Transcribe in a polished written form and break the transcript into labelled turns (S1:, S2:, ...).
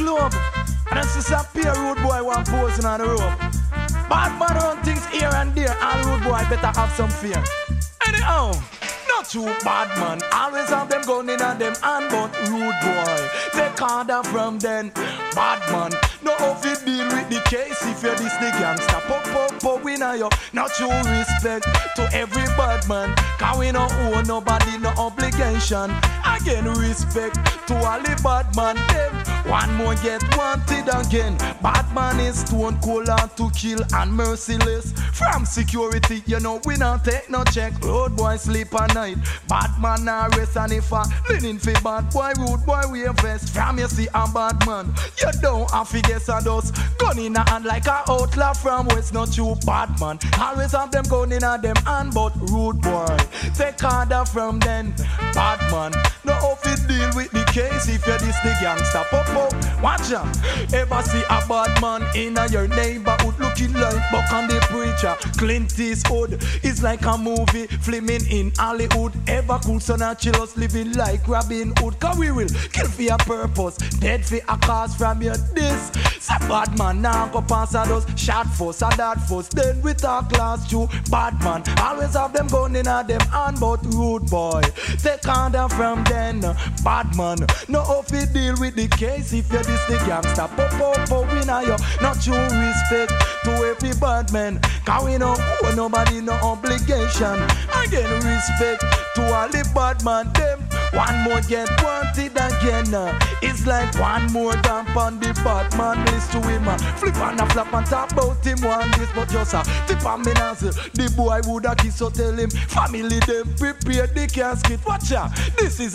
S1: club. And I see some peer road boy one posing on the rope. Bad man run things here and there. All road boy better have some fear. Anyhow, not you bad man. Always have them gun in and them hand, but rude boy take order from them. Bad man, no if you deal with the case. If you're this the gangster, pop, winner yo. Not you respect to every bad man. Cause we no owe nobody no obligation. Again respect to all the bad man. Them one more get wanted again. Bad man is stone cold and to kill and merciless. From security, you know we not take no check. Road boy sleep at night. Bad man arrest and if a linen for bad boy, rude boy we vest. From you see a bad man, you don't have to guess a dust. Gun in a hand like a outlaw from west. Not you bad man. Always have them gun in a them hand, but rude boy take order from them. Bad man, no if you deal with the case. If you're this the gangster, pop. Watch out. Ever see a bad man in your neighborhood looking like Buck and the Preacher? Clint Eastwood is like a movie filming in Hollywood. Ever cool son of chillers living like Robin Hood. Cause we will kill for your purpose, dead for a cause from your this. Say bad man now go pass at us. Shot first, a that first. Then we talk class two. Bad man always have them gun in a them hand, but rude boy take order from them. Bad man, no if you deal with the case. If you're this the gangster, pop, winner yo. Not you respect to every bad man. Cause we no owe nobody no obligation. Again respect to all the bad man. Them one more get wanted again. It's like one more damp on the bad man list to him. Flip and a flap and talk about him one this, but just a tip and me nozzle. The boy woulda kiss so tell him family them prepare the casket. Watch ya, this is